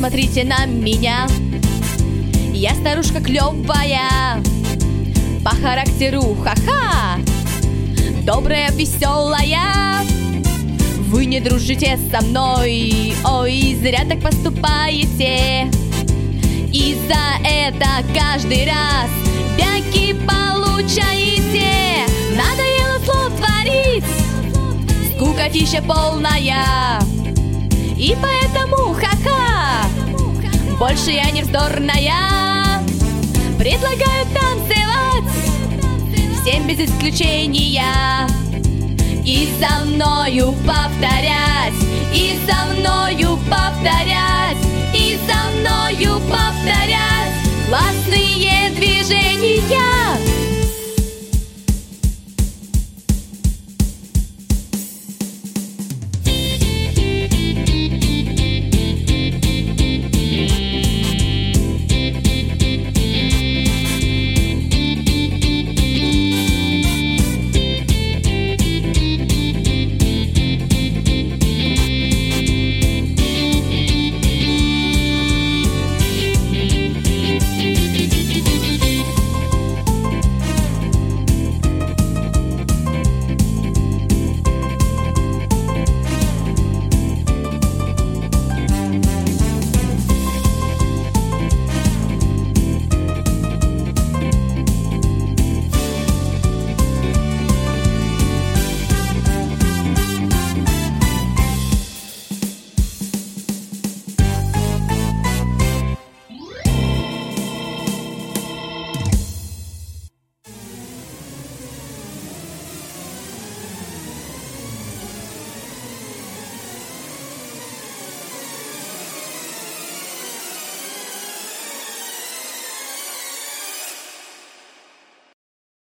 посмотрите на меня. Я старушка клевая, по характеру ха-ха, добрая, веселая. Вы не дружите со мной, ой, зря так поступаете. И за это каждый раз бяки получаете. Надоело слов творить, скукотища полная. И поэтому ха-ха, больше я не вздорная. Предлагаю танцевать всем без исключения. И за мною повторять, и за мною повторять, и за мною повторять классные движения.